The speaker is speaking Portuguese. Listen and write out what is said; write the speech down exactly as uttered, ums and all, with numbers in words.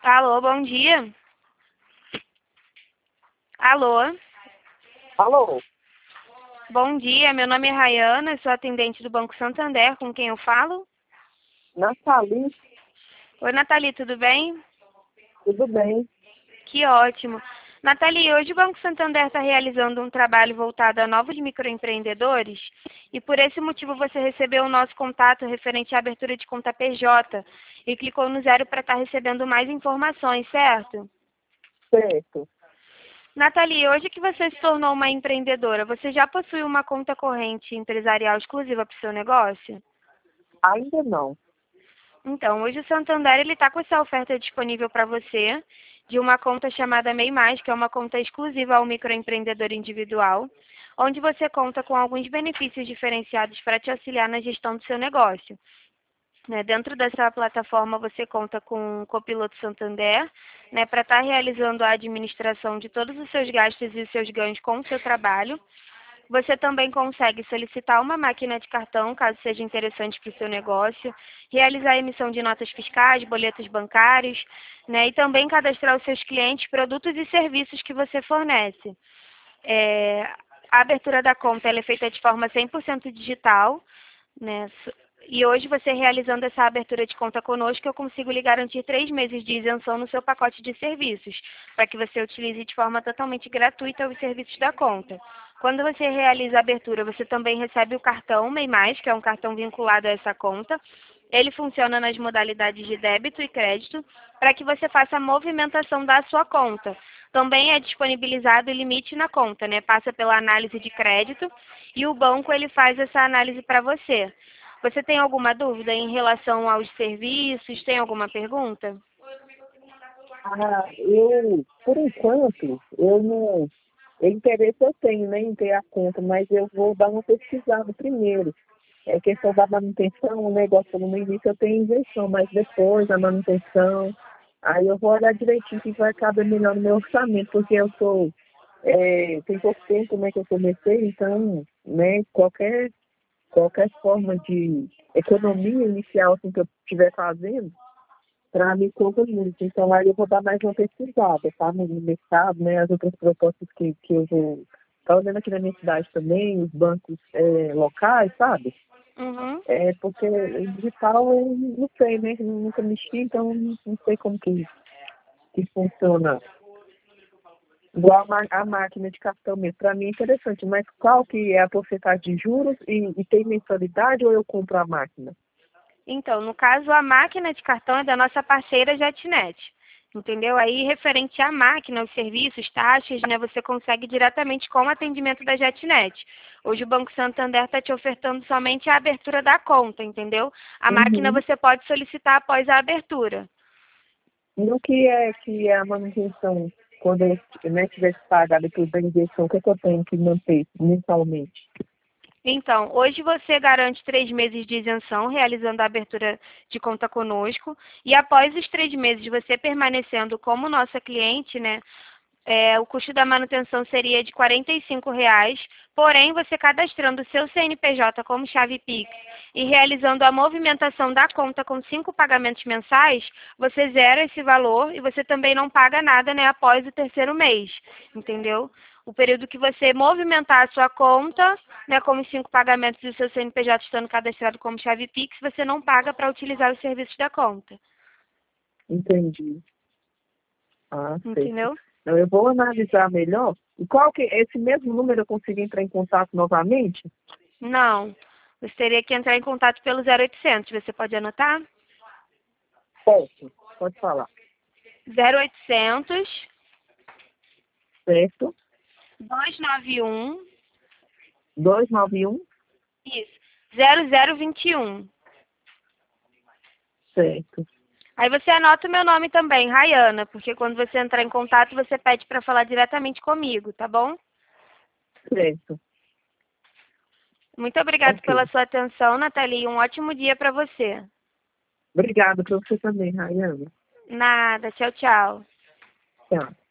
Alô, bom dia. Alô, Alô, bom dia. Meu nome é Rayana, sou atendente do Banco Santander, com quem eu falo? Nathalie, Oi, Nathalie, tudo bem? tudo bem? Que ótimo. Nathalie, hoje o Banco Santander está realizando um trabalho voltado a novos microempreendedores e por esse motivo você recebeu o nosso contato referente à abertura de conta P J e clicou no zero para estar recebendo mais informações, certo? Certo. Nathalie, hoje que você se tornou uma empreendedora, você já possui uma conta corrente empresarial exclusiva para o seu negócio? Ainda não. Então, hoje o Santander ele está com essa oferta disponível para você de uma conta chamada MEI Mais, que é uma conta exclusiva ao microempreendedor individual, onde você conta com alguns benefícios diferenciados para te auxiliar na gestão do seu negócio. Né, dentro dessa plataforma você conta com o Copiloto Santander, né, para estar realizando a administração de todos os seus gastos e os seus ganhos com o seu trabalho. Você também consegue solicitar uma máquina de cartão, caso seja interessante para o seu negócio, realizar a emissão de notas fiscais, boletos bancários, né, e também cadastrar os seus clientes, produtos e serviços que você fornece. É, a abertura da conta ela é feita de forma cem por cento digital, né? E hoje, você realizando essa abertura de conta conosco, eu consigo lhe garantir três meses de isenção no seu pacote de serviços, para que você utilize de forma totalmente gratuita os serviços da conta. Quando você realiza a abertura, você também recebe o cartão MEI Mais, que é um cartão vinculado a essa conta. Ele funciona nas modalidades de débito e crédito, para que você faça a movimentação da sua conta. Também é disponibilizado o limite na conta, né? Passa pela análise de crédito e o banco ele faz essa análise para você. Você tem alguma dúvida em relação aos serviços? Tem alguma pergunta? Ah, eu, por enquanto, eu não. Interesse eu tenho, né, em ter a conta, mas eu vou dar uma pesquisada primeiro. É questão da manutenção, o negócio no início eu tenho injeção, mas depois a manutenção. Aí eu vou olhar direitinho que vai caber melhor no meu orçamento, porque eu sou. É, tem pouco tempo, né, que eu comecei, então, né, qualquer qualquer forma de economia inicial assim, que eu estiver fazendo, para mim conta muito. Então, aí eu vou dar mais uma pesquisada, tá? No mercado, né? As outras propostas que, que eu vou estar olhando aqui na minha cidade também, os bancos é, locais, sabe? Uhum. É, porque o digital eu não sei, né? Eu nunca mexi, então não não sei como que, que funciona. Igual a, ma- a máquina de cartão mesmo. Para mim é interessante, mas qual que é a porcentagem de juros e, e tem mensalidade ou eu compro a máquina? Então, no caso, a máquina de cartão é da nossa parceira Jetnet. Entendeu? Aí, referente à máquina, os serviços, taxas, né, você consegue diretamente com o atendimento da Jetnet. Hoje o Banco Santander está te ofertando somente a abertura da conta, entendeu? A máquina Uhum. você pode solicitar após a abertura. E o que é que é a manutenção, quando eu né, tivesse pagado tudo da injeção, o que, é que eu tenho que manter mensalmente? Então, hoje você garante três meses de isenção realizando a abertura de conta conosco e após os três meses você permanecendo como nossa cliente, né, é, o custo da manutenção seria de quarenta e cinco reais, porém você cadastrando o seu C N P J como chave Pix e realizando a movimentação da conta com cinco pagamentos mensais, você zera esse valor e você também não paga nada, né, após o terceiro mês, entendeu? O período que você movimentar a sua conta, né, com os cinco pagamentos e o seu C N P J estando cadastrado como chave Pix, você não paga para utilizar os serviços da conta, Entendi. Ah, certo. entendeu? Então, eu vou analisar melhor. E qual que, esse mesmo número eu consigo entrar em contato novamente? Não. Você teria que entrar em contato pelo zero oitocentos. Você pode anotar? Posso. Pode falar. zero oitocentos, Certo. dois nove um, dois nove um. isso, zero zero vinte e um. Certo. Aí você anota o meu nome também, Rayana, porque quando você entrar em contato, você pede para falar diretamente comigo, tá bom? Certo. Muito obrigada Ok. pela sua atenção, Nathalie, e um ótimo dia para você. Obrigada para você também, Rayane. Nada, tchau, tchau. Tchau.